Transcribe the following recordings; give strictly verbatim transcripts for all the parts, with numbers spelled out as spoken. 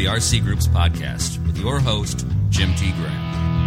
the R C Groups podcast with your host, Jim T. Graham.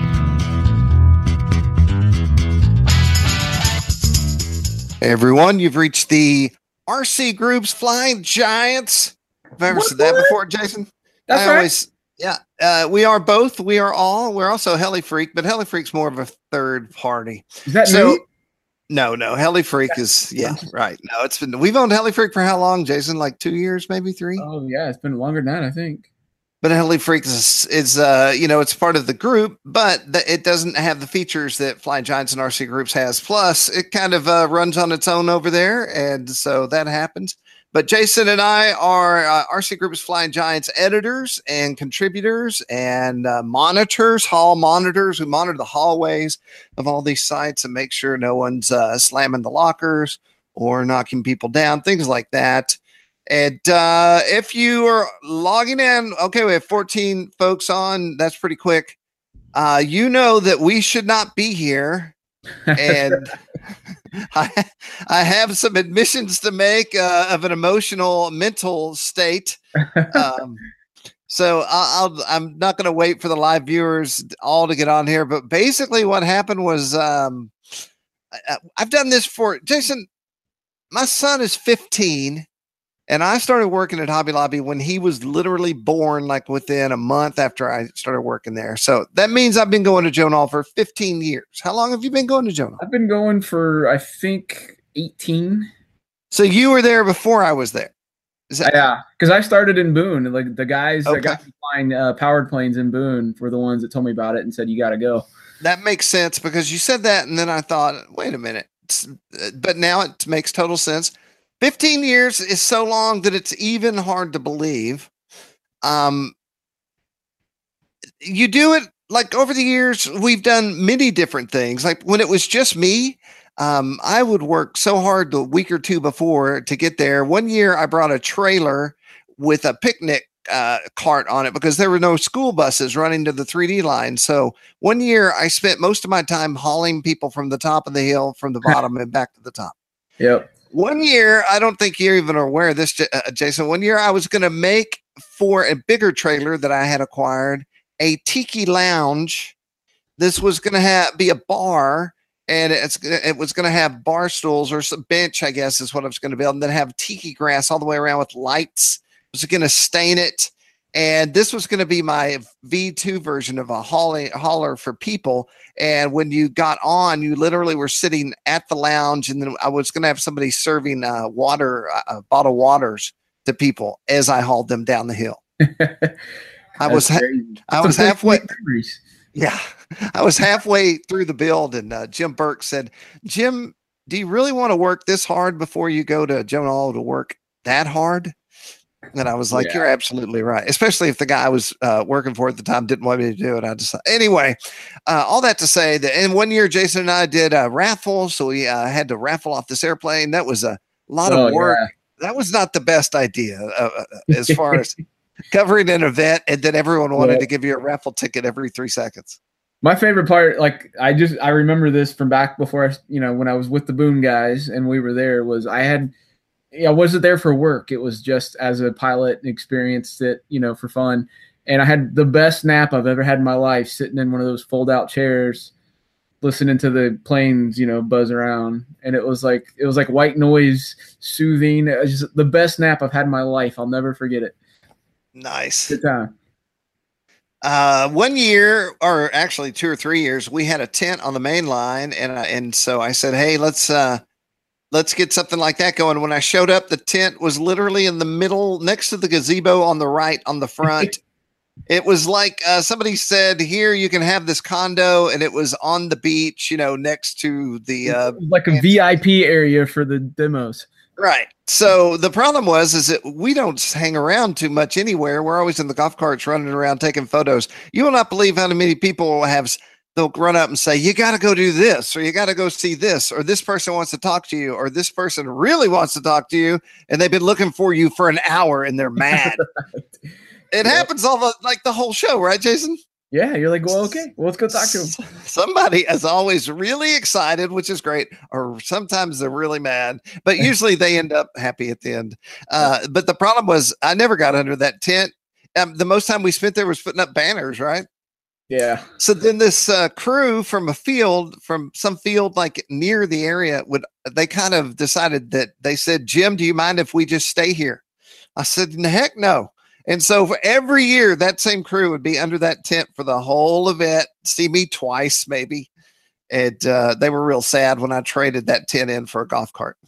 Hey everyone, you've reached the R C Groups Flying Giants. Have I ever what, said that what? before, Jason? That's I right. Always, yeah, uh, we are both. We are all. We're also Heli Freak, but Heli Freak's more of a third party. Is that So, new? no, no, Heli Freak is yeah, right. No, it's been we've owned Heli Freak for how long, Jason? Like two years, maybe three. Oh yeah, it's been longer than that, I think. But Heli Freak is, is uh, you know, it's part of the group, but the, it doesn't have the features that Flying Giants and R C Groups has. Plus, it kind of uh, runs on its own over there, and so that happens. But Jason and I are uh, R C Groups Flying Giants editors and contributors and uh, monitors, hall monitors. We monitor the hallways of all these sites and make sure no one's uh, slamming the lockers or knocking people down, things like that. And uh, if you are logging in, okay, we have fourteen folks on. That's pretty quick. Uh, you know that we should not be here. And I, I have some admissions to make uh, of an emotional, mental state. Um, so I'll, I'll, I'm not going to wait for the live viewers all to get on here. But basically what happened was um, I, I've done this for Jason. My son is fifteen. And I started working at Hobby Lobby when he was literally born, like within a month after I started working there. So that means I've been going to Joan Hall for fifteen years. How long have you been going to Joan Hall? I've been going for, I think, eighteen. So you were there before I was there. Is that- yeah, because I started in Boone. Like the guys Okay. that got me flying uh, powered planes in Boone were the ones that told me about it and said, you got to go. That makes sense because you said that. And then I thought, wait a minute. It's, but now it makes total sense. fifteen years is so long that it's even hard to believe. Um, you do it like over the years, we've done many different things. Like when it was just me, um, I would work so hard the week or two before to get there. One year I brought a trailer with a picnic uh, cart on it because there were no school buses running to the three D line. So one year I spent most of my time hauling people from the top of the hill, from the bottom and back to the top. Yep. One year, I don't think you're even aware of this, uh, Jason. One year, I was going to make for a bigger trailer that I had acquired a tiki lounge. This was going to have be a bar, and it's it was going to have bar stools or some bench, I guess, is what I was going to build, and then have tiki grass all the way around with lights. I was going to stain it, and this was going to be my V two version of a hauling, hauler for people. And when you got on, you literally were sitting at the lounge, and then I was going to have somebody serving uh, water, uh, bottled waters to people as I hauled them down the hill. I was, ha- I was halfway. Yeah, I was halfway through the build, and uh, Jim Burke said, "Jim, do you really want to work this hard before you go to Joan Hall to work that hard?" And I was like, yeah. You're absolutely right. Especially if the guy I was uh, working for at the time didn't want me to do it. I just, anyway, uh, all that to say that in one year, Jason and I did a raffle. So we uh, had to raffle off this airplane. That was a lot of oh, work. Yeah. That was not the best idea uh, as far as covering an event. And then everyone wanted yeah. to give you a raffle ticket every three seconds. My favorite part, like I just, I remember this from back before, I, you know, when I was with the Boone guys and we were there was I had, I wasn't there for work. It was just as a pilot and experienced it, you know, for fun. And I had the best nap I've ever had in my life, sitting in one of those fold out chairs, listening to the planes, you know, buzz around. And it was like, it was like white noise, soothing. It was just the best nap I've had in my life. I'll never forget it. Nice. Good time. Uh, one year, or actually two or three years, we had a tent on the main line. And, uh, and so I said, hey, let's, uh, Let's get something like that going. When I showed up, the tent was literally in the middle next to the gazebo on the right, on the front. It was like uh, somebody said, here, you can have this condo. And it was on the beach, you know, next to the. Uh, like a V I P area for the demos. Right. So the problem was, is that we don't hang around too much anywhere. We're always in the golf carts running around taking photos. You will not believe how many people have. They'll run up and say, you got to go do this, or you got to go see this, or this person wants to talk to you, or this person really wants to talk to you. And they've been looking for you for an hour and they're mad. It yeah. happens all the, like the whole show, right, Jason? Yeah. You're like, well, okay, well, let's go talk to them. Somebody is always really excited, which is great. Or sometimes they're really mad, but usually they end up happy at the end. Uh, but the problem was I never got under that tent. um, the most time we spent there was putting up banners, right? Yeah. So then this uh, crew from a field, from some field like near the area, would they kind of decided that they said, Jim, do you mind if we just stay here? I said, heck no. And so for every year, that same crew would be under that tent for the whole event, see me twice maybe. And uh, they were real sad when I traded that tent in for a golf cart.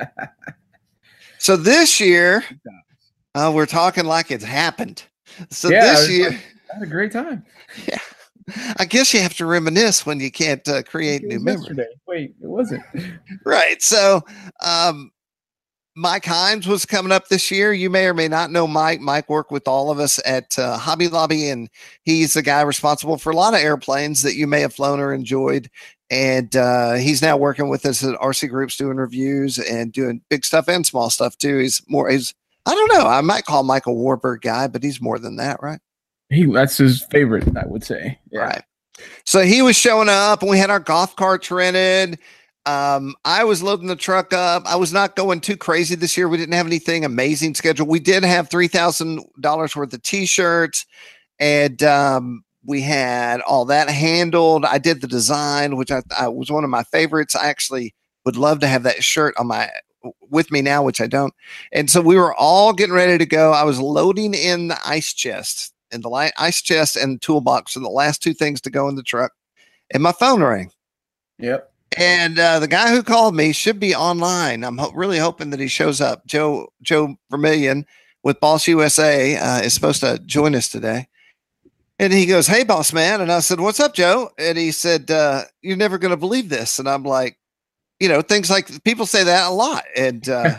So this year, uh, we're talking like it's happened. So yeah, this year, like, I had a great time. Yeah, I guess you have to reminisce when you can't uh, create new memories. Wait, it wasn't. Right. So, um, Mike Hines was coming up this year. You may or may not know Mike. Mike worked with all of us at uh, Hobby Lobby, and he's the guy responsible for a lot of airplanes that you may have flown or enjoyed. And uh, he's now working with us at R C Groups doing reviews and doing big stuff and small stuff too. He's more, he's, I don't know, I might call Mike a Warbird guy, but he's more than that, right? He, that's his favorite, I would say. Yeah. Right. So he was showing up and we had our golf carts rented. Um, I was loading the truck up. I was not going too crazy this year. We didn't have anything amazing scheduled. We did have three thousand dollars worth of t-shirts, and um, we had all that handled. I did the design, which I, I was one of my favorites. I actually would love to have that shirt on my with me now, which I don't. And so we were all getting ready to go. I was loading in the ice chest, and the light ice chest and toolbox are the last two things to go in the truck. And my phone rang. Yep. And uh, the guy who called me should be online. I'm ho- really hoping that he shows up. Joe Joe Vermillion with Boss U S A uh, is supposed to join us today. And he goes, "Hey, boss man." And I said, "What's up, Joe?" And he said, uh, "You're never going to believe this." And I'm like, you know, things like people say that a lot. And uh,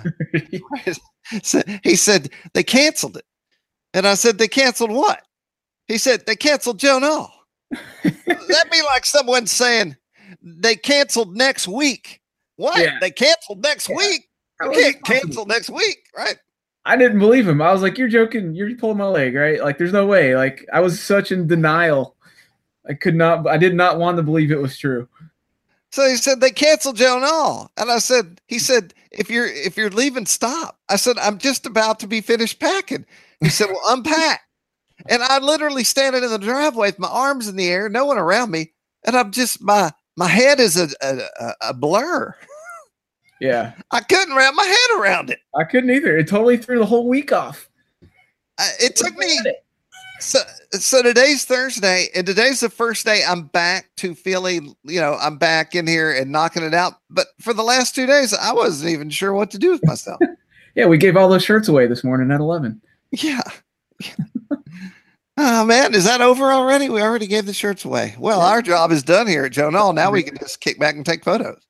so he said, "They canceled it." And I said, "They canceled what?" He said, "They canceled Joe Null." That'd be like someone saying, "They canceled next week." What? Yeah. They canceled next yeah. week? You can't cancel next week, right? I didn't believe him. I was like, "You're joking. You're pulling my leg, right?" Like, there's no way. Like, I was such in denial. I could not, I did not want to believe it was true. So he said, "They canceled Joe Null." And I said, he said, if you're, if you're leaving, stop. I said, "I'm just about to be finished packing." He said, "Well, unpack." And I'm literally standing in the driveway with my arms in the air, no one around me. And I'm just, my, my head is a, a, a blur. Yeah. I couldn't wrap my head around it. I couldn't either. It totally threw the whole week off. Uh, it took me. So, so today's Thursday, and today's the first day I'm back to feeling, you know, I'm back in here and knocking it out. But for the last two days, I wasn't even sure what to do with myself. Yeah, we gave all those shirts away this morning at eleven. Yeah. Oh, man, is that over already? We already gave the shirts away. Well, our job is done here at Joe Null. Now we can just kick back and take photos.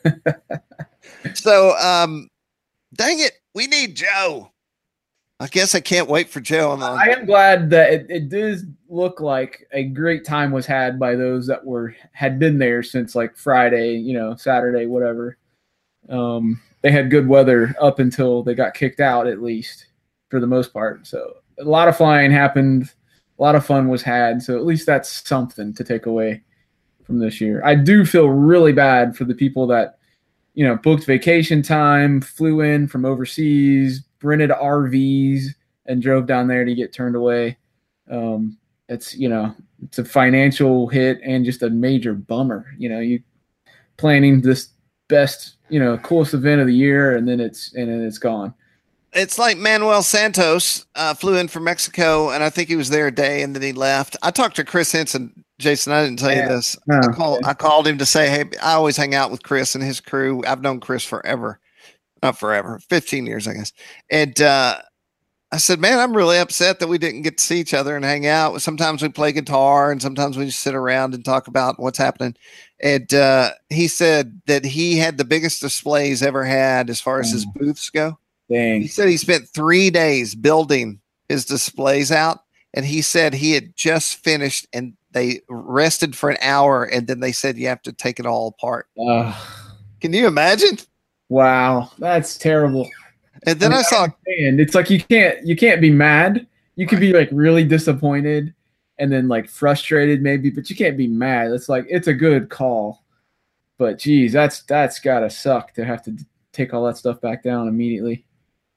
So, um, dang it, we need Joe. I guess I can't wait for Joe. On the- I am glad that it, it does look like a great time was had by those that were had been there since like Friday, you know, Saturday, whatever. Um, they had good weather up until they got kicked out, at least for the most part. So a lot of flying happened. A lot of fun was had, so at least that's something to take away from this year. I do feel really bad for the people that, you know, booked vacation time, flew in from overseas, rented R Vs, and drove down there to get turned away. Um, it's, you know, it's a financial hit and just a major bummer. You know, you planning this best, you know, coolest event of the year, and then it's and then it's gone. It's like Manuel Santos uh, flew in from Mexico, and I think he was there a day, and then he left. I talked to Chris Henson. Jason, I didn't tell yeah. you this. No. I, call, I called him to say, hey, I always hang out with Chris and his crew. I've known Chris forever. Not forever, fifteen years, I guess. And uh, I said, man, I'm really upset that we didn't get to see each other and hang out. Sometimes we play guitar, and sometimes we just sit around and talk about what's happening. And uh, he said that he had the biggest displays ever had as far as mm. his booths go. Dang. He said he spent three days building his displays out, and he said he had just finished, and they rested for an hour, and then they said you have to take it all apart. Uh, Can you imagine? Wow, that's terrible. And then I, mean, I saw, and it's like you can't you can't be mad. You could be like really disappointed, and then like frustrated maybe, but you can't be mad. It's like it's a good call, but geez, that's that's gotta suck to have to take all that stuff back down immediately.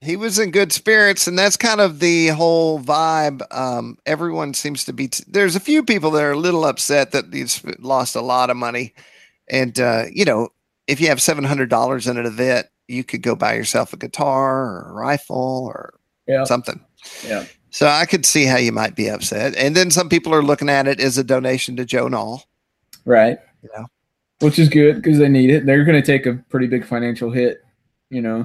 He was in good spirits, and that's kind of the whole vibe. Um, everyone seems to be. T- There's a few people that are a little upset that he's lost a lot of money, and uh, you know, if you have seven hundred dollars in an event, you could go buy yourself a guitar or a rifle or Yeah. something. Yeah. So I could see how you might be upset, and then some people are looking at it as a donation to Joe Knoll. Right. You know, which is good because they need it. They're going to take a pretty big financial hit, you know,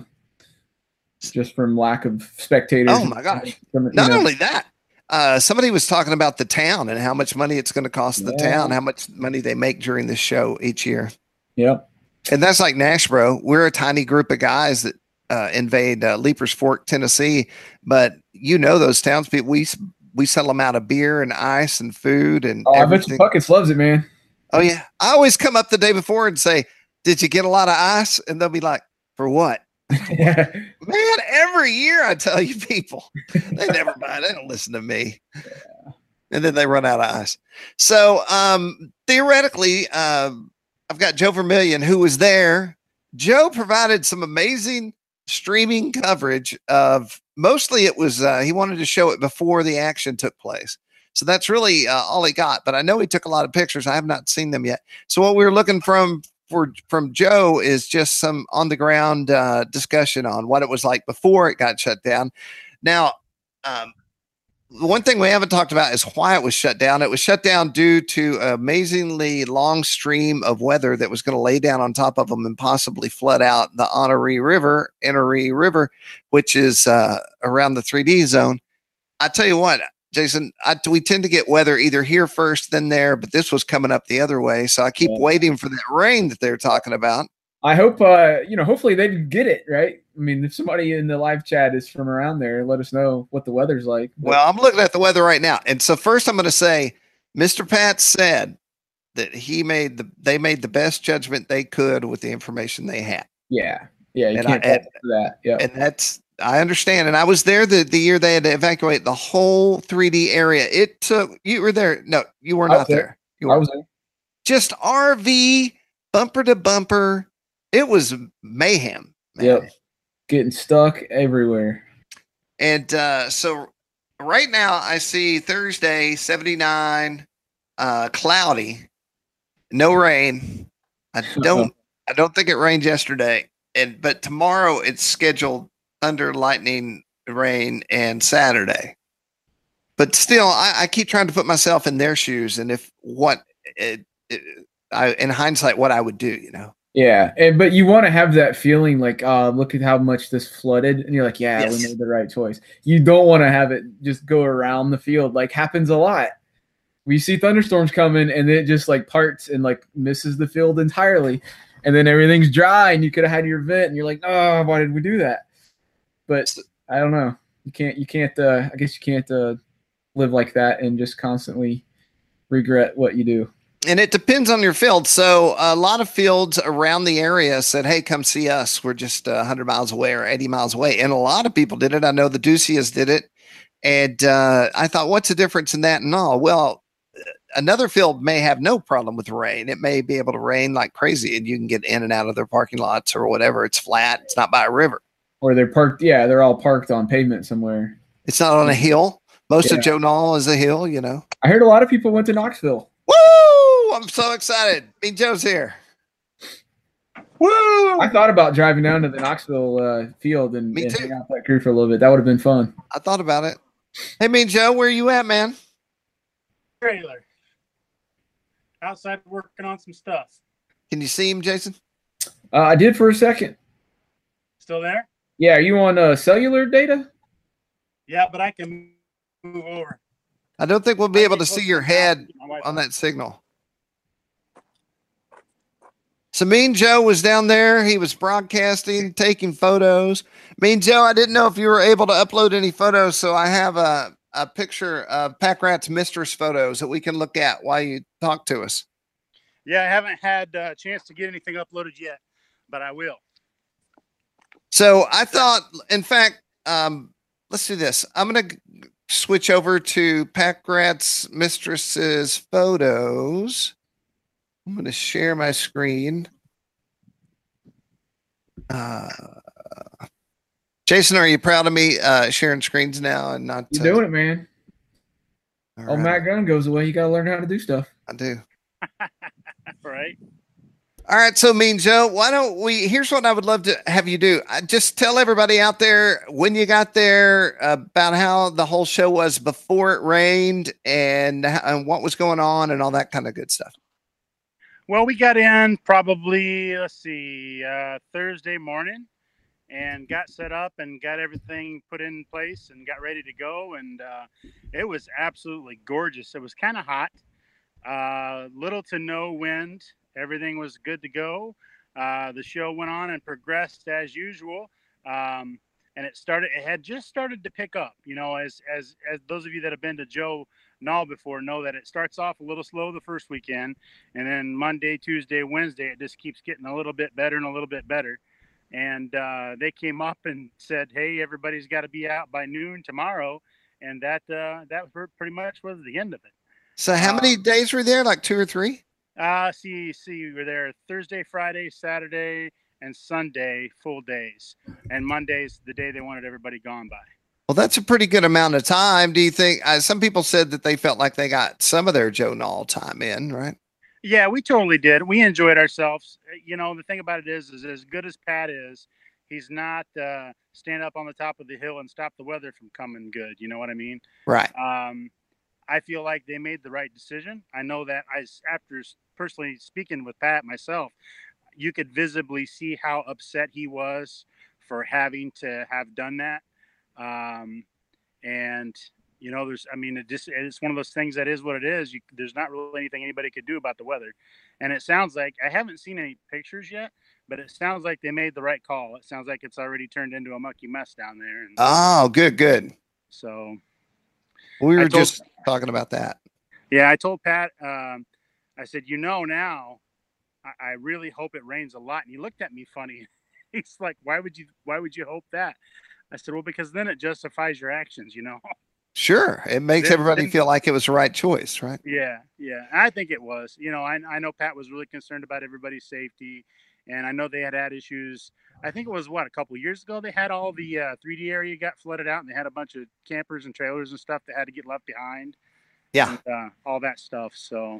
just from lack of spectators. Oh my gosh! From, Not know. only that, uh, somebody was talking about the town and how much money it's going to cost the Yeah. town, how much money they make during this show each year. Yep. And that's like Nashbro. We're a tiny group of guys that uh, invade uh, Leapers Fork, Tennessee, but you know those townspeople. We we sell them out of beer and ice and food and oh, everything. I bet you Puckets loves it, man. Oh yeah, I always come up the day before and say, "Did you get a lot of ice?" And they'll be like, "For what?" Yeah. Man, every year I tell you people, they never buy. They don't listen to me. Yeah. And then they run out of ice. So um, theoretically, um, I've got Joe Vermillion who was there. Joe provided some amazing streaming coverage of mostly it was uh, he wanted to show it before the action took place. So that's really uh, all he got. But I know he took a lot of pictures. I have not seen them yet. So what we were looking from for from Joe is just some on the ground uh, discussion on what it was like before it got shut down. Now, um, the one thing we haven't talked about is why it was shut down. It was shut down due to an amazingly long stream of weather that was going to lay down on top of them and possibly flood out the Honoree River, Honoree River, which is uh, around the three D zone. I tell you what, Jason, I, we tend to get weather either here first, then there, but this was coming up the other way. So I keep yeah. waiting for that rain that they're talking about. I hope, uh, you know, hopefully they get it, right? I mean, if somebody in the live chat is from around there, let us know what the weather's like. But. Well, I'm looking at the weather right now. And so first I'm going to say, Mister Pat said that he made the, they made the best judgment they could with the information they had. Yeah. Yeah. You and can't I, and, for that. Yeah. And that's, I understand. And I was there the, the year they had to evacuate the whole three D area. It took, you were there. No, you were not there. there. You were. I was there. Just R V, bumper to bumper. It was mayhem. Man. Yep. Getting stuck everywhere. And uh, so right now I see Thursday, seventy-nine, uh, cloudy, no rain. I don't, I don't think it rained yesterday. And, but tomorrow it's scheduled thunder, lightning, rain, and Saturday. But still, I, I keep trying to put myself in their shoes, and if what, it, it, I, in hindsight, what I would do, you know. Yeah, and but you want to have that feeling like, uh, look at how much this flooded, and you're like, yeah, yes. we made the right choice. You don't want to have it just go around the field, like happens a lot. We see thunderstorms coming, and it just like parts and like misses the field entirely, and then everything's dry, and you could have had your event, and you're like, oh, why did we do that? But I don't know. You can't. You can't. Uh, I guess you can't uh, live like that and just constantly regret what you do. And it depends on your field. So a lot of fields around the area said, hey, come see us. We're just uh, one hundred miles away or eighty miles away. And a lot of people did it. I know the Ducias did it. And uh, I thought, what's the difference in that and all? Well, another field may have no problem with rain. It may be able to rain like crazy and you can get in and out of their parking lots or whatever. It's flat. It's not by a river. Or they're parked. Yeah, they're all parked on pavement somewhere. It's not on a hill. Most yeah. of Joe Knoll is a hill, you know. I heard a lot of people went to Knoxville. Woo! I'm so excited. Mean Joe's here. Woo! I thought about driving down to the Knoxville uh, field and, Me and too. hang out that crew for a little bit. That would have been fun. I thought about it. Hey, Mean Joe, where you at, man? Trailer. Outside working on some stuff. Can you see him, Jason? Uh, I did for a second. Still there? Yeah, are you on uh, cellular data? Yeah, but I can move over. I don't think we'll be able to see your head on that signal. So Mean Joe was down there. He was broadcasting, taking photos. Mean Joe, I didn't know if you were able to upload any photos, so I have a, a picture of Pack Rat's mistress photos that we can look at while you talk to us. Yeah, I haven't had a chance to get anything uploaded yet, but I will. So I thought, in fact, um, let's do this. I'm going to switch over to Pack Rat's mistress's photos. I'm going to share my screen. Uh, Jason, are you proud of me uh, sharing screens now and not? You're uh, doing it, man. all Oh, right. Matt Gunn goes away. You got to learn how to do stuff. I do. Right. All right, so Mean Joe, why don't we? Here's what I would love to have you do. I- Just tell everybody out there when you got there about how the whole show was before it rained and, h- and what was going on and all that kind of good stuff. Well, we got in probably, let's see, uh, Thursday morning and got set up and got everything put in place and got ready to go. And uh, it was absolutely gorgeous. It was kind of hot, uh, little to no wind. Everything was good to go. Uh, the show went on and progressed as usual. Um, and it started, it had just started to pick up, you know, as, as, as those of you that have been to Joe Knoll before know that it starts off a little slow the first weekend. And then Monday, Tuesday, Wednesday, it just keeps getting a little bit better and a little bit better. And uh, they came up and said, "Hey, everybody's got to be out by noon tomorrow," and that uh, that pretty much was the end of it. So, how many Um, days were there? Like two or three? Uh, see, see, we were there Thursday, Friday, Saturday, and Sunday, full days, and Monday's the day they wanted everybody gone by. Well, that's a pretty good amount of time. Do you think? Uh, some people said that they felt like they got some of their Joe Knoll time in, right? Yeah, we totally did. We enjoyed ourselves. You know, the thing about it is, is as good as Pat is, he's not uh, stand up on the top of the hill and stop the weather from coming good. You know what I mean? Right. Um, I feel like they made the right decision. I know that I, after personally speaking with Pat myself, you could visibly see how upset he was for having to have done that. Um, and you know, there's, I mean, it just, it's one of those things that is what it is. You, there's not really anything anybody could do about the weather. And it sounds like, I haven't seen any pictures yet, but it sounds like they made the right call. It sounds like it's already turned into a mucky mess down there. And Oh, good, good. so We were I told- just talking about that. Yeah, I told Pat, um, I said, you know, now I, I really hope it rains a lot. And he looked at me funny. He's like, why would you, why would you hope that? I said, well, because then it justifies your actions, you know? Sure. It makes Then- everybody then- feel like it was the right choice, right? Yeah, yeah. I think it was. You know, I, I know Pat was really concerned about everybody's safety. And I know they had had issues. I think it was, what, a couple of years ago, they had all the uh, three D area got flooded out and they had a bunch of campers and trailers and stuff that had to get left behind. Yeah. And, uh, all that stuff. So,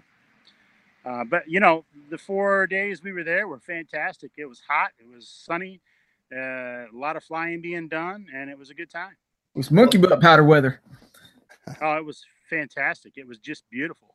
uh, but you know, the four days we were there were fantastic. It was hot. It was sunny. Uh, a lot of flying being done, and it was a good time. It was monkey butt powder weather. Oh, it was fantastic. It was just beautiful.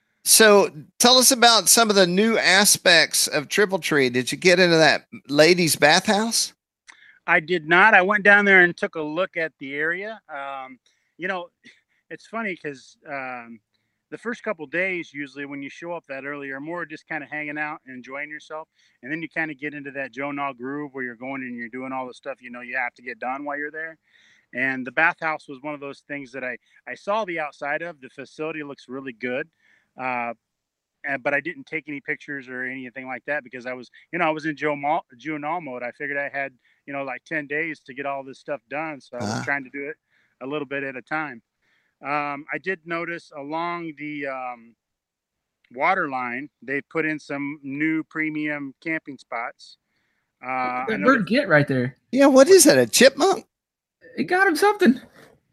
So tell us about some of the new aspects of Triple Tree. Did you get into that ladies' bathhouse? I did not. I went down there and took a look at the area. Um, you know, it's funny because um, the first couple days, usually when you show up that early, you're more just kind of hanging out and enjoying yourself. And then you kind of get into that Joe Knoll groove where you're going and you're doing all the stuff you know you have to get done while you're there. And the bathhouse was one of those things that I, I saw the outside of. The facility looks really good. Uh, and, but I didn't take any pictures or anything like that because I was, you know, I was in Joe Knoll, Joe Knoll mode. I figured I had, you know, like ten days to get all this stuff done. So I was Uh-huh. trying to do it a little bit at a time. Um, I did notice along the um, water line, they put in some new premium camping spots. Uh, I That know bird that- get right there. Yeah. What is that? A chipmunk? It got him something.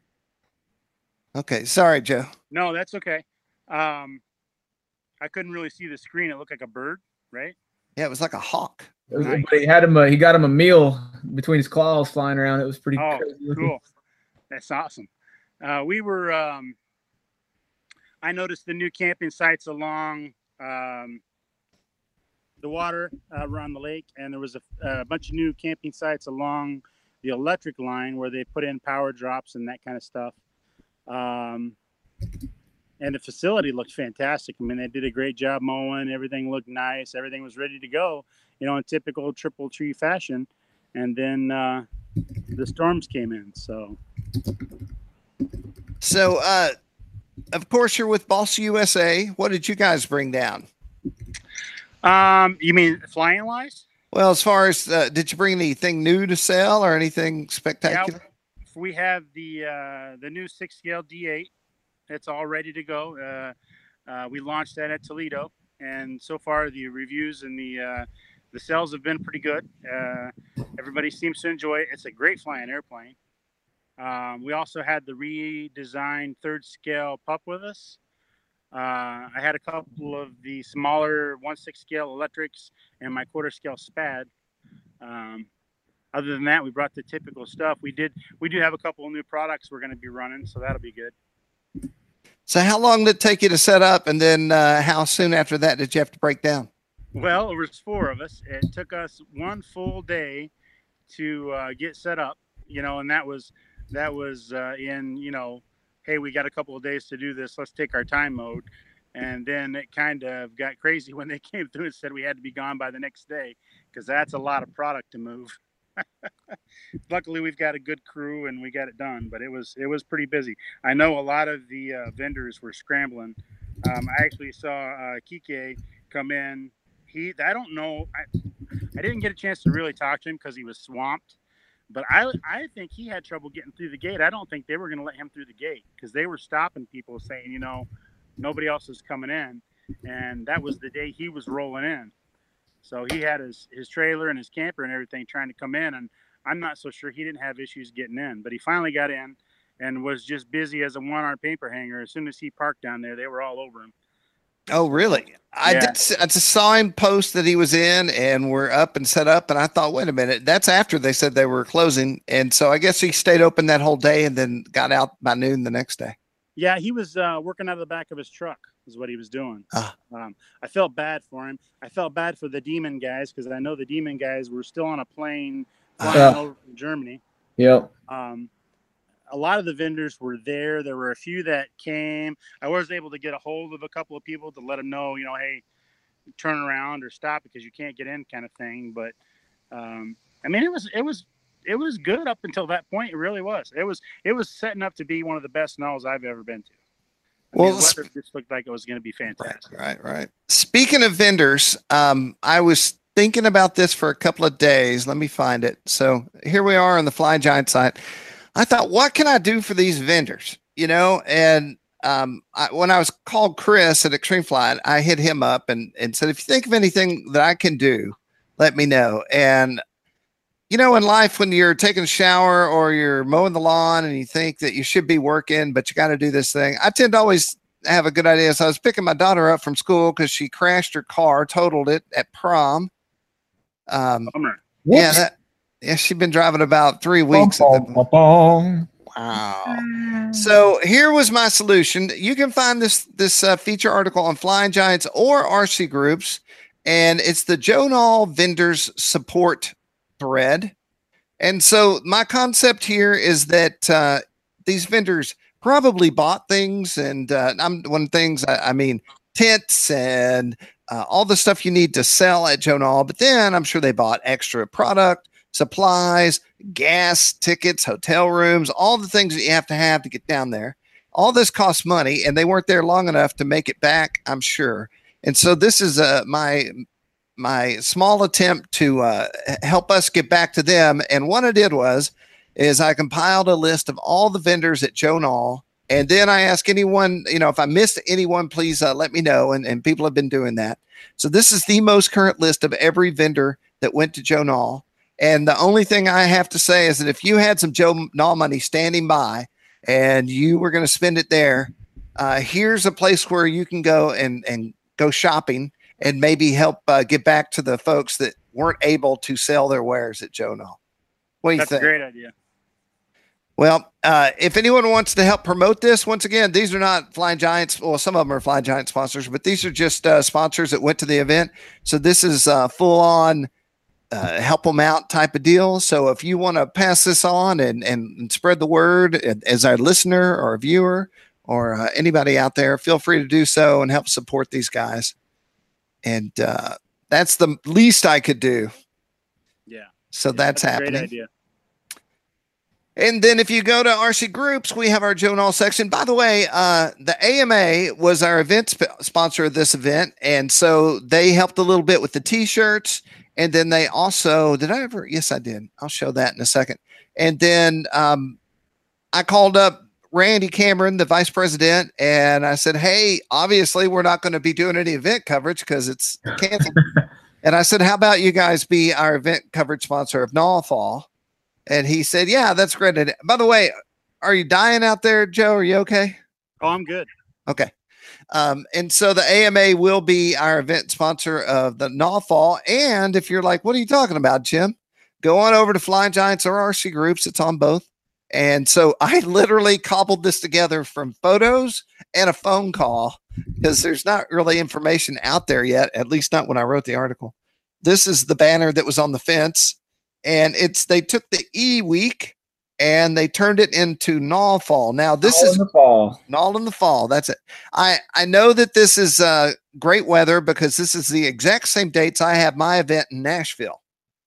Okay. Sorry, Joe. no, that's okay. Um, I couldn't really see the screen. It looked like a bird, right? Yeah. It was like a hawk. It was- Nice. But he had him. A, he got him a meal between his claws flying around. It was pretty Oh, crazy looking. cool. That's awesome. Uh, we were, um, I noticed the new camping sites along um, the water uh, around the lake, and there was a, a bunch of new camping sites along the electric line where they put in power drops and that kind of stuff. Um, and the facility looked fantastic. I mean, they did a great job mowing. Everything looked nice. Everything was ready to go, you know, in typical Triple Tree fashion. And then uh, the storms came in. So, So, uh, of course, you're with Boss U S A. What did you guys bring down? um, you mean flying wise? Well, as far as uh, did you bring anything new to sell or anything spectacular? We have the uh, the new six scale D eight. It's all ready to go. Uh, uh, we launched that at Toledo, and so far the reviews and the uh, the sales have been pretty good. Uh, everybody seems to enjoy it. It's a great flying airplane. Um, we also had the redesigned third scale pup with us. Uh, I had a couple of the smaller one sixth scale electrics and my quarter scale SPAD. Um, other than that, we brought the typical stuff. We did. We do have a couple of new products we're going to be running, so that'll be good. So how long did it take you to set up, and then uh, how soon after that did you have to break down? Well, there was four of us. It took us one full day to uh, get set up, you know, and that was that was uh, in, you know, hey, we got a couple of days to do this. Let's take our time mode. And then it kind of got crazy when they came through and said we had to be gone by the next day, because that's a lot of product to move. Luckily, we've got a good crew and we got it done, but it was it was pretty busy. I know a lot of the uh, vendors were scrambling. Um, I actually saw uh, Kike come in. He, I don't know, I, I didn't get a chance to really talk to him because he was swamped. But I, I think he had trouble getting through the gate. I don't think they were going to let him through the gate because they were stopping people saying, you know, nobody else is coming in. And that was the day he was rolling in. So he had his, his trailer and his camper and everything trying to come in. And I'm not so sure he didn't have issues getting in. But he finally got in and was just busy as a one-arm paper hanger. As soon as he parked down there, they were all over him. Oh, really? I Yeah. did. I just saw him post that he was in, and we're up and set up. And I thought, wait a minute, that's after they said they were closing. And so I guess he stayed open that whole day, and then got out by noon the next day. Yeah, he was uh, working out of the back of his truck is what he was doing. Ah. Um, I felt bad for him. I felt bad for the Demon guys because I know the Demon guys were still on a plane flying Yeah. over from Germany. Yep. Um, a lot of the vendors were there. There were a few that came. I was able to get a hold of a couple of people to let them know, you know, hey, turn around or stop because you can't get in, kind of thing. But um, I mean, it was it was it was good up until that point. It really was. It was it was setting up to be one of the best snows I've ever been to. I Well, mean, the weather just looked like it was going to be fantastic. Right, right. Speaking of vendors, um, I was thinking about this for a couple of days. Let me find it. So here we are on the Fly Giant site. I thought, what can I do for these vendors? You know, and um, I, when I was called Chris at Extreme Fly, I hit him up and, and said, if you think of anything that I can do, let me know. And, you know, in life, when you're taking a shower or you're mowing the lawn and you think that you should be working, but you got to do this thing, I tend to always have a good idea. So I was picking my daughter up from school because she crashed her car, totaled it at prom. Um, Bummer. yeah, that, yeah, she'd been driving about three weeks. At the, wow. So here was my solution. You can find this this uh, feature article on Flying Giants or R C Groups, and it's the Joe Nall Vendors Support thread. And so my concept here is that uh, these vendors probably bought things, and uh, I'm one of the things I, I mean tents and uh, all the stuff you need to sell at Joe Nall. But then I'm sure they bought extra product, supplies, gas, tickets, hotel rooms, all the things that you have to have to get down there. All this costs money, and they weren't there long enough to make it back, I'm sure. And so this is uh, my my small attempt to uh, help us get back to them. And what I did was is I compiled a list of all the vendors at Joe Nall, and then I ask anyone, you know, if I missed anyone, please uh, let me know. And, and people have been doing that. So this is the most current list of every vendor that went to Joe Nall. And the only thing I have to say is that if you had some Joe Nall money standing by and you were going to spend it there, uh, here's a place where you can go and, and go shopping and maybe help uh, get back to the folks that weren't able to sell their wares at Joe Nall. What do you That's think? a great idea. Well, uh, if anyone wants to help promote this, once again, these are not Flying Giants. Well, some of them are Flying Giant sponsors, but these are just uh, sponsors that went to the event. So this is uh, full on uh, help them out type of deal. So if you want to pass this on and, and, and spread the word as our listener or a viewer or uh, anybody out there, feel free to do so and help support these guys. And uh, that's the least I could do. Yeah. So Yeah, that's, a happening. Great idea. And then if you go to R C Groups, we have our Joe Nall section. By the way, uh, the A M A was our event sp- sponsor of this event. And so they helped a little bit with the T-shirts. And then they also, did I ever? Yes, I did. I'll show that in a second. And then um, I called up Randy Cameron, the vice president, and I said, hey, obviously we're not going to be doing any event coverage because it's canceled. And I said, how about you guys be our event coverage sponsor of Null Fall? And he said, yeah, that's great. And by the way, are you dying out there, Joe? Are you okay? Oh, I'm good. Okay. Um, and so the A M A will be our event sponsor of the Null Fall. And if you're like, what are you talking about, Jim? Go on over to Flying Giants or R C Groups. It's on both. And so I literally cobbled this together from photos and a phone call because there's not really information out there yet, at least not when I wrote the article. This is the banner that was on the fence, and it's they took the E week and they turned it into Null Fall. Now this Null is in the fall. Null in the fall. That's it. I I know that this is uh, great weather because this is the exact same dates I have my event in Nashville.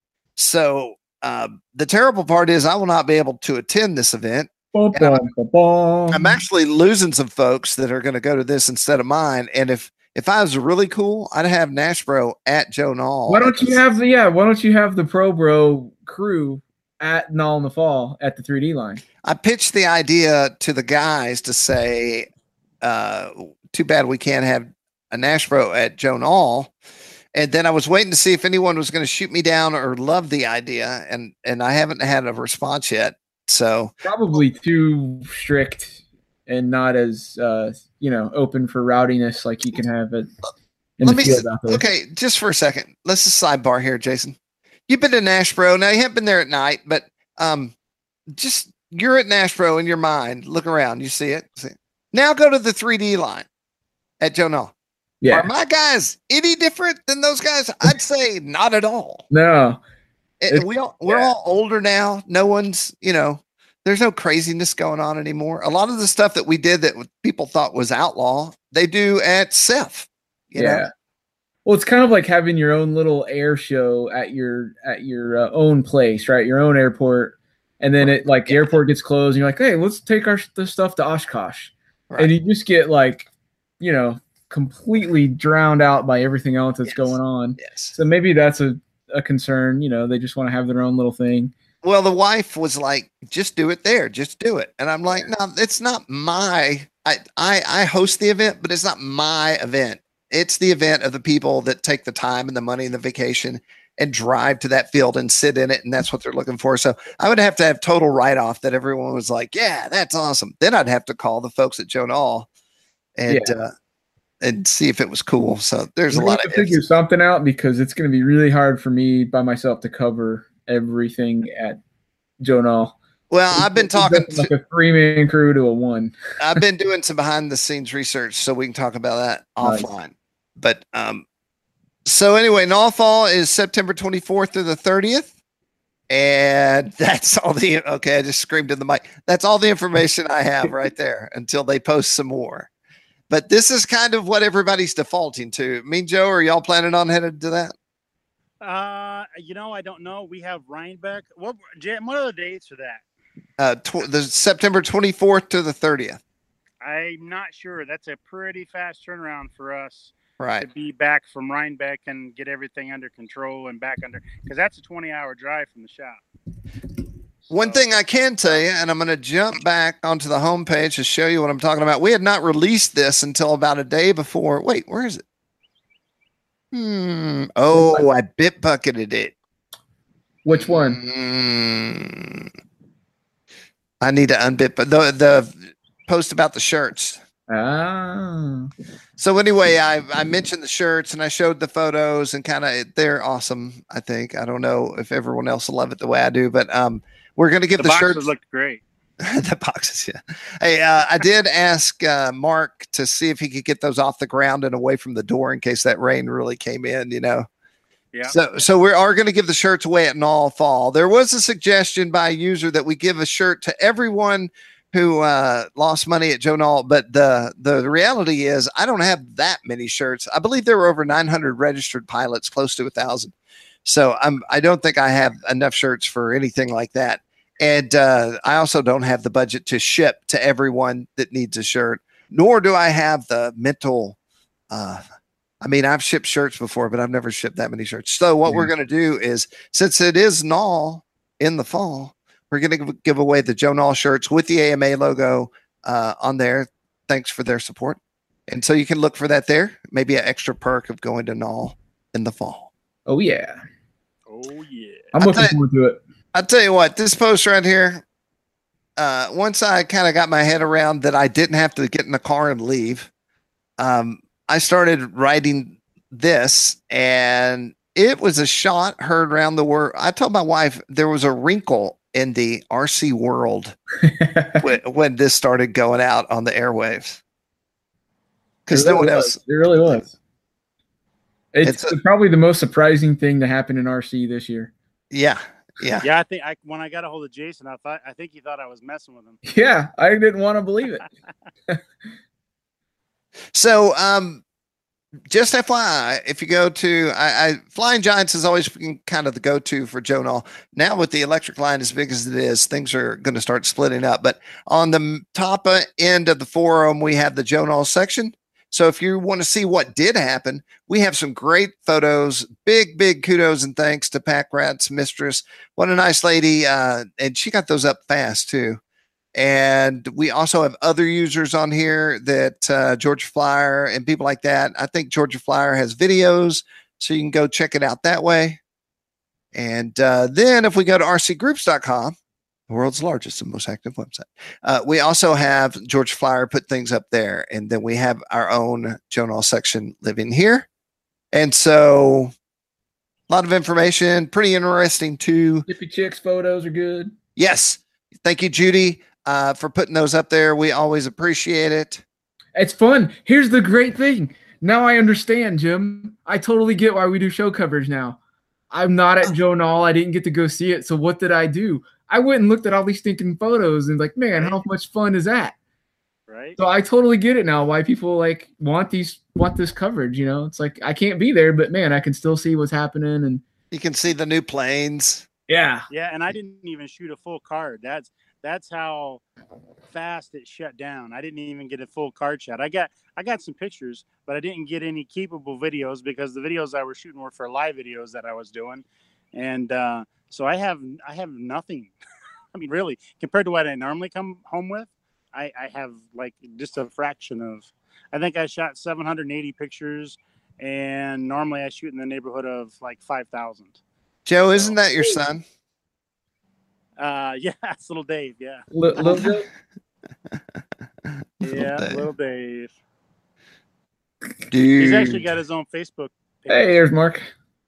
So. Uh, the terrible part is I will not be able to attend this event. Bum, I'm, bum, bum. I'm actually losing some folks that are going to go to this instead of mine. And if if I was really cool, I'd have Nashbro at Joe Null. Why don't you have the yeah? Why don't you have the Pro Bro crew at Null in the fall at the three D line? I pitched the idea to the guys to say, uh, too bad we can't have a Nashbro at Joe Null. And then I was waiting to see if anyone was going to shoot me down or love the idea, and and I haven't had a response yet. So probably too strict and not as uh, you know open for rowdiness like you can have it in Let the me field s- out there. Okay, just for a second, let's just sidebar here, Jason. You've been to Nashbro. Now you haven't been there at night, but um, just you're at Nashbro in your mind. Look around, you see it. See it. Now go to the three D line at Joe Null. Yeah, Are my guys any different than those guys? I'd say not at all. no, And It's- we all, we're yeah. all older now. No one's, you know, there's no craziness going on anymore. A lot of the stuff that we did that people thought was outlaw, they do at S E F. You yeah. know? Well, it's kind of like having your own little air show at your at your uh, own place, right? Your own airport, and then it like the airport gets closed, and you're like, hey, let's take our the stuff to Oshkosh, Right. and you just get like, you know, completely drowned out by everything else that's Yes. going on. Yes. So maybe that's a, a concern. You know, they just want to have their own little thing. Well, the wife was like, just do it there. Just do it. And I'm like, no, it's not my, I, I, I host the event, but it's not my event. It's the event of the people that take the time and the money and the vacation and drive to that field and sit in it. And that's what they're looking for. So I would have to have total write-off that everyone was like, yeah, that's awesome. Then I'd have to call the folks at Joe Null and, Yeah. uh, and see if it was cool. So there's a We're lot gonna of figure ifs. something out because it's going to be really hard for me by myself to cover everything at Joe Null. Well, I've been It's talking just like to, a three man crew to a one. I've been doing some behind the scenes research so we can talk about that Nice. offline. But um, so anyway, Null Fall is September twenty-fourth through the thirtieth. And that's all the, okay, I just screamed in the mic. That's all the information I have right there until they post some more. But this is kind of what everybody's defaulting to. Me and Joe, are y'all planning on headed to that? Uh, you know, I don't know. We have Rhinebeck. What, Jim, what are the dates for that? Uh, tw- the September twenty-fourth to the thirtieth. I'm not sure. That's a pretty fast turnaround for us Right. to be back from Rhinebeck and get everything under control and back under, because that's a twenty hour drive from the shop. One So- thing I can tell you, and I'm going to jump back onto the homepage to show you what I'm talking about. We had not released this until about a day before. Wait, where is it? Hmm. Oh, I bit bucketed it. Which one? Hmm. I need to unbit, but the the post about the shirts. Ah, So anyway, I I mentioned the shirts and I showed the photos and kind of they're awesome. I think I don't know if everyone else will love it the way I do, but um, we're going to give the the, boxes shirts. looked great. The boxes, yeah. Hey, uh, I did ask uh, Mark to see if he could get those off the ground and away from the door in case that rain really came in, you know. Yeah. So, so we are going to give the shirts away at Null Fall. There was a suggestion by a user that we give a shirt to everyone who uh, lost money at Joe Null, but the the reality is I don't have that many shirts. I believe there were over nine hundred registered pilots, close to a thousand. So I'm I don't think I have enough shirts for anything like that. And uh, I also don't have the budget to ship to everyone that needs a shirt, nor do I have the mental. Uh, I mean, I've shipped shirts before, but I've never shipped that many shirts. So what Yeah. we're going to do is, since it is Null in the fall, we're going to give away the Joe Null shirts with the A M A logo uh, on there. Thanks for their support. And so you can look for that there. Maybe an extra perk of going to Null in the fall. Oh yeah. Oh yeah. I'm I'll looking tell you- forward to it. I'll tell you what, this post right here, uh, once I kind of got my head around that I didn't have to get in the car and leave, um, I started writing this, and it was a shot heard around the world. I told my wife there was a wrinkle in the R C world when, when this started going out on the airwaves. Because It no one really else. was. It really was. It's, It's a- probably the most surprising thing to happen in R C this year. Yeah. Yeah. Yeah, I think I, when I got a hold of Jason, I thought I think he thought I was messing with him. Yeah, I didn't want to believe it. So, um, just F Y I, if you go to I, I Flying Giants is always been kind of the go-to for Joe Nall. Now with the electric line as big as it is, things are going to start splitting up. But on the m- top uh, end of the forum, we have the Joe Nall section. So if you want to see what did happen, we have some great photos. Big, big kudos and thanks to Pack Rat's mistress. What a nice lady. Uh, and she got those up fast too. And we also have other users on here that uh, Georgia Flyer and people like that. I think Georgia Flyer has videos, so you can go check it out that way. And uh, then if we go to R C groups dot com, the world's largest and most active website, uh, we also have Georgia Flyer put things up there. And then we have our own Joe Nall section living here. And so a lot of information, pretty interesting too. Hippie chicks photos are good. Yes. Thank you, Judy. Uh, for putting those up there. We always appreciate it. It's fun. Here's the great thing. Now I understand, Jim. I totally get why we do show coverage now. I'm not at Joe Nall. I didn't get to go see it. So what did I do? I went and looked at all these stinking photos and like, man, how much fun is that? Right. So I totally get it now. Why people like want these want this coverage. You know, it's like I can't be there, but man, I can still see what's happening. And You can see the new planes. yeah, Yeah, and I didn't even shoot a full card. That's that's how fast it shut down. I didn't even get a full card shot. I got I got some pictures, but I didn't get any keepable videos because the videos I was shooting were for live videos that I was doing, and uh, so I have I have nothing. I mean, really, compared to what I normally come home with, I, I have like just a fraction of. I think I shot seven hundred eighty pictures, and normally I shoot in the neighborhood of like five thousand. Joe, isn't that your son? Uh, yeah, it's little Dave. Yeah, Li- little bit. yeah, Dave. little Dave. Dude. He's actually got his own Facebook page. Hey, there's Mark.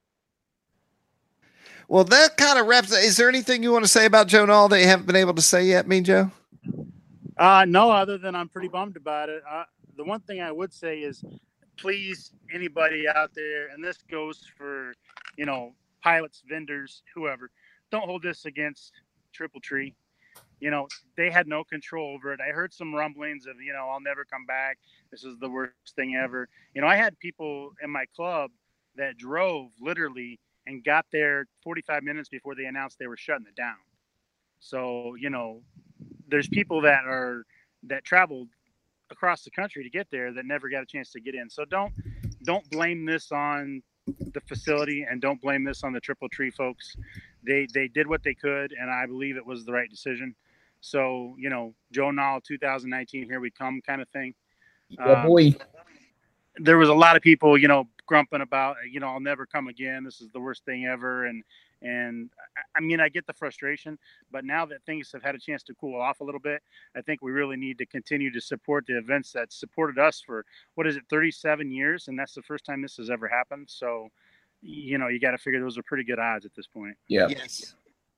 Well, that kind of wraps it. Is there anything you want to say about Joe Nall that you haven't been able to say yet, Mean Joe? Uh, no, other than I'm pretty bummed about it. Uh, the one thing I would say is, please, anybody out there, and this goes for, you know, pilots, vendors, whoever, don't hold this against Triple Tree. You know, they had no control over it. I heard some rumblings of, you know, I'll never come back. This is the worst thing ever. You know, I had people in my club that drove literally and got there forty-five minutes before they announced they were shutting it down. So, you know, there's people that are that traveled across the country to get there that never got a chance to get in. So don't don't blame this on the facility and don't blame this on the Triple Tree folks. They they did what they could, and I believe it was the right decision. So, you know, Joe Nall two thousand nineteen, here we come kind of thing. Yeah, Um, boy. there was a lot of people, you know, grumping about, you know, I'll never come again. This is the worst thing ever. And, and I mean, I get the frustration, but now that things have had a chance to cool off a little bit, I think we really need to continue to support the events that supported us for, what is it, thirty-seven years. And that's the first time this has ever happened. So, you know, you got to figure those are pretty good odds at this point. Yeah. Yes.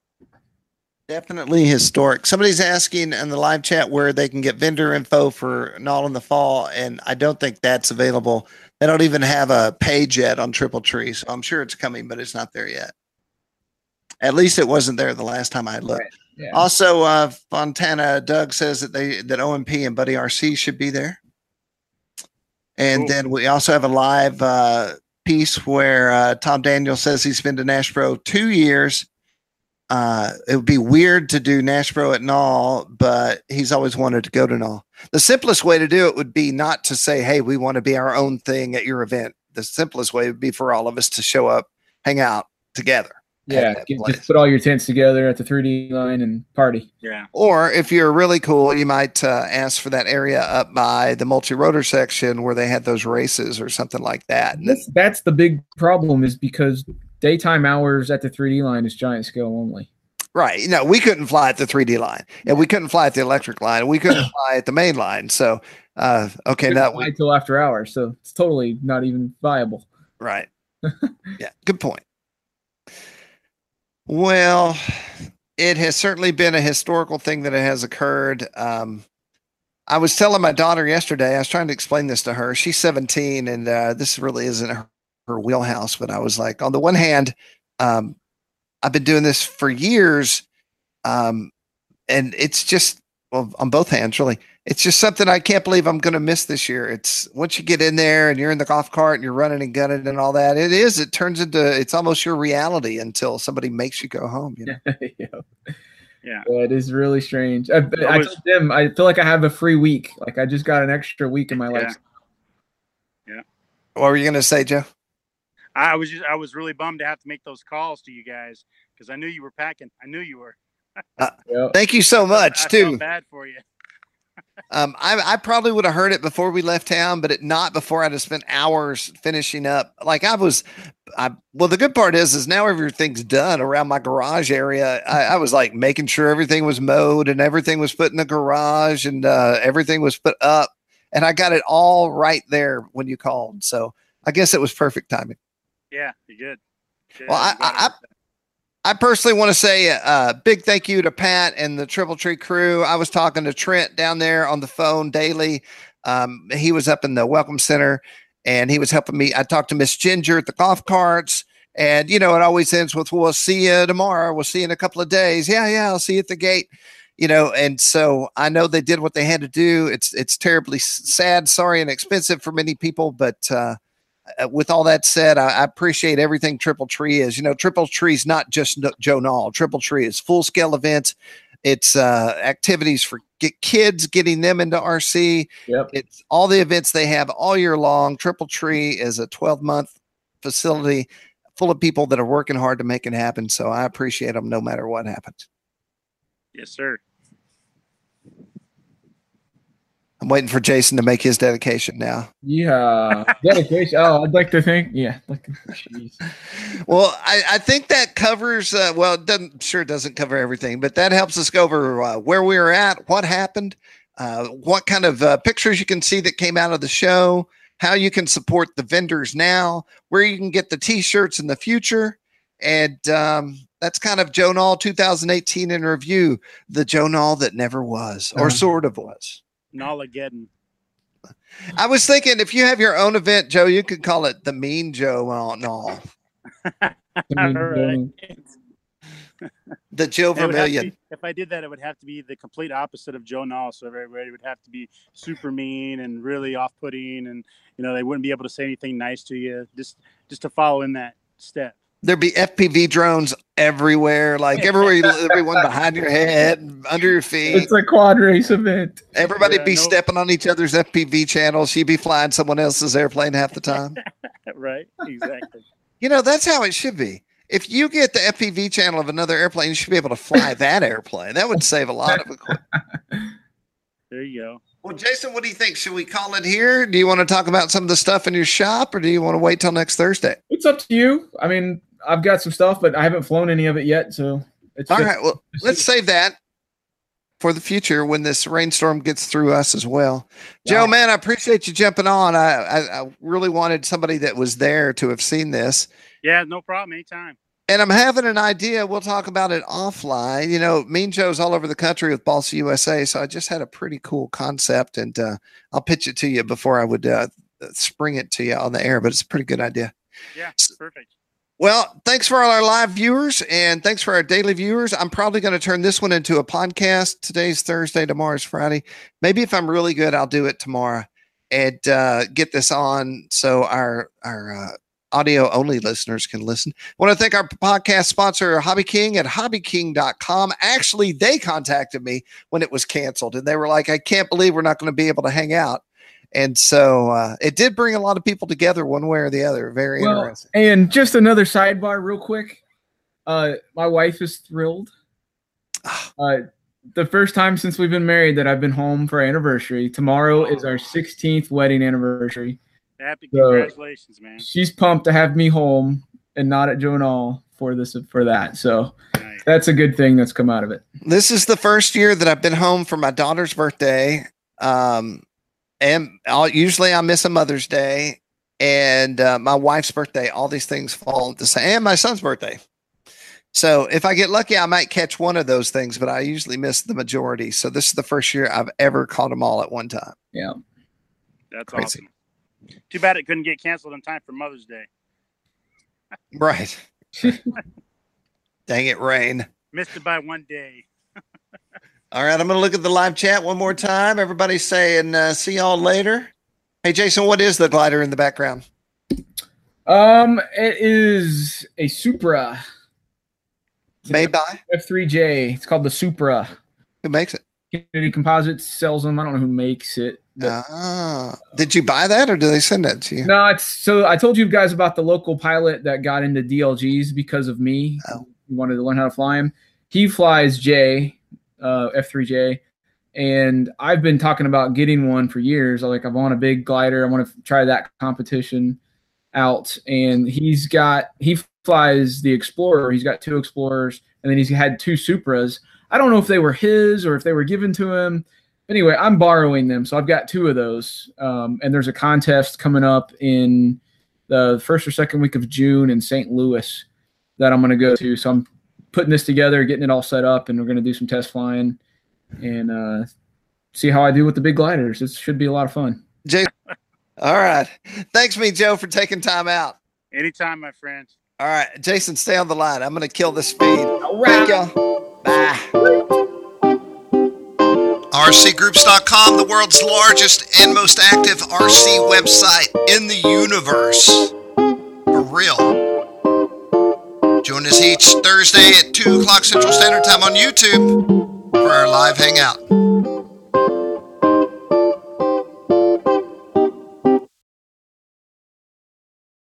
Definitely historic. Somebody's asking in the live chat where they can get vendor info for Nall in the Fall, and I don't think that's available. They don't even have a page yet on Triple Tree, so I'm sure it's coming, but it's not there yet. At least it wasn't there the last time I looked. Right. Yeah. Also, uh, Fontana Doug says that they that O M P and Buddy R C should be there. And Cool. then we also have a live uh, piece where uh, Tom Daniel says he's been to Nashbro two years. Uh, it would be weird to do Nashbro at Nall, but he's always wanted to go to Nall. The simplest way to do it would be not to say, hey, we want to be our own thing at your event. The simplest way would be for all of us to show up, hang out together. Yeah. at that Get, place. just put all your tents together at the three D line and party. Yeah. Or if you're really cool, you might uh, ask for that area up by the multi-rotor section where they had those races or something like that. And That's, that's the big problem is because daytime hours at the three D line is giant scale only. Right. You know, we couldn't fly at the three D line, and we couldn't fly at the electric line, and we couldn't fly at the main line. So, uh, okay, Couldn't now fly we till after hours, so it's totally not even viable. right. Yeah, good point. Well, it has certainly been a historical thing that it has occurred. Um, I was telling my daughter yesterday, I was trying to explain this to her. She's seventeen, and uh, this really isn't her, her wheelhouse, but I was like, on the one hand, um, I've been doing this for years, um, and it's just, well, on both hands, really. It's just something I can't believe I'm going to miss this year. It's once you get in there and you're in the golf cart and you're running and gunning and all that, it is, it turns into, it's almost your reality until somebody makes you go home. You know? yeah. Yeah. Yeah, it is really strange. I, I was, told them I feel like I have a free week. Like I just got an extra week in my yeah. life. Yeah. What were you going to say, Joe? I was just, I was really bummed to have to make those calls to you guys because I knew you were packing. I knew you were. Uh, Yep. Thank you so much, I too. felt bad for you. Um, I, I probably would have heard it before we left town, but it not before I'd have spent hours finishing up. Like I was, I, well, the good part is, is now everything's done around my garage area. I, I was like making sure everything was mowed and everything was put in the garage and uh, everything was put up, and I got it all right there when you called. So I guess it was perfect timing. Yeah, you're good. good. Well, I, I, I personally want to say a uh, big thank you to Pat and the Triple Tree crew. I was talking to Trent down there on the phone daily. Um, he was up in the Welcome Center, and he was helping me. I talked to Miss Ginger at the golf carts, and, you know, it always ends with, we'll see you tomorrow. We'll see you in a couple of days. Yeah, yeah, I'll see you at the gate. You know, and so I know they did what they had to do. It's it's terribly sad, sorry, and expensive for many people, but uh, with all that said, I, I appreciate everything Triple Tree is. You know, Triple Tree is not just no, Joe Nall. Triple Tree is full scale events. It's uh, activities for get kids, getting them into R C. Yep. It's all the events they have all year long. Triple Tree is a twelve month facility full of people that are working hard to make it happen. So I appreciate them no matter what happens. Yes, sir. I'm waiting for Jason to make his dedication now. Yeah. Dedication. Oh, I'd like to think. Yeah. Like, geez. Well, I, I think that covers, uh, well, it doesn't, sure it doesn't cover everything, but that helps us go over uh, where we were at, what happened, uh, what kind of uh, pictures you can see that came out of the show, how you can support the vendors now, where you can get the t-shirts in the future. And um, that's kind of Joe Nall two thousand eighteen in review, the Joe Nall that never was, or uh-huh. sort of was. Nallageddon. I was thinking if you have your own event, Joe, you could call it the Mean Joe Nall. Right. The Joe Vermillion. Be, if I did that, it would have to be the complete opposite of Joe Nall. So everybody would have to be super mean and really off-putting, and you know they wouldn't be able to say anything nice to you. Just just to follow in that step. There'd be F P V drones everywhere, like everywhere, you, everyone behind your head, under your feet. It's a quad race event. Everybody yeah, be no. stepping on each other's F P V channels. You'd be flying someone else's airplane half the time. Right, exactly. You know, that's how it should be. If you get the F P V channel of another airplane, you should be able to fly that airplane. That would save a lot of equipment. There you go. Well, Jason, what do you think? Should we call it here? Do you want to talk about some of the stuff in your shop, or do you want to wait till next Thursday? It's up to you. I mean, I've got some stuff, but I haven't flown any of it yet. So it's all just, right. Well, let's save that for the future when this rainstorm gets through us as well. Joe, wow. man, I appreciate you jumping on. I, I, I really wanted somebody that was there to have seen this. Yeah, no problem. Anytime. And I'm having an idea. We'll talk about it offline. You know, Mean Joe's all over the country with Balsa U S A. So I just had a pretty cool concept, and uh, I'll pitch it to you before I would uh, spring it to you on the air, but it's a pretty good idea. Yeah, perfect. Well, thanks for all our live viewers, and thanks for our daily viewers. I'm probably going to turn this one into a podcast. Today's Thursday, tomorrow's Friday. Maybe if I'm really good, I'll do it tomorrow and uh, get this on so our our uh, audio-only listeners can listen. I want to thank our podcast sponsor, Hobby King at hobby king dot com. Actually, they contacted me when it was canceled, and they were like, I can't believe we're not going to be able to hang out. And so uh, it did bring a lot of people together one way or the other. Very well, interesting. And just another sidebar real quick. Uh, my wife is thrilled. Uh, the first time since we've been married that I've been home for our anniversary. Tomorrow is our sixteenth wedding anniversary. Happy so congratulations, man. She's pumped to have me home. and not at Joe and All for this for that. So Nice. that's a good thing that's come out of it. This is the first year that I've been home for my daughter's birthday. Um, and I'll, usually I miss a Mother's Day and uh, my wife's birthday. All these things fall at the same, and my son's birthday. So if I get lucky, I might catch one of those things, but I usually miss the majority. So this is the first year I've ever caught them all at one time. Yeah. That's Crazy. awesome. Too bad it couldn't get canceled in time for Mother's Day. Right. Dang it, Rain. Missed it by one day. All right, I'm going to look at the live chat one more time. Everybody's saying, uh, see y'all later. Hey, Jason, what is the glider in the background? Um, it is a Supra Made by? F three J. It's called the Supra. Who makes it? Kennedy Composites sells them. I don't know who makes it. but- Ah, did you buy that or did they send it to you? No, it's so I told you guys about the local pilot that got into D L Gs because of me. Oh. He wanted to learn how to fly him. He flies J, uh, F three J, and I've been talking about getting one for years. I'm like, I want a big glider. I want to try that competition out. And he's got he flies the Explorer. He's got two Explorers, and then he's had two Supras. I don't know if they were his or if they were given to him. Anyway, I'm borrowing them, so I've got two of those. Um, and there's a contest coming up in the first or second week of June in Saint Louis that I'm going to go to. So I'm putting this together, getting it all set up, and we're going to do some test flying and uh, see how I do with the big gliders. This should be a lot of fun. Jason. All right. Thanks, me, Joe, for taking time out. Anytime, my friend. All right, Jason, stay on the line. I'm going to kill this feed. All Thank right. y'all. Bye. R C groups dot com, the world's largest and most active R C website in the universe. For real. Join us each Thursday at two o'clock Central Standard Time on YouTube for our live hangout.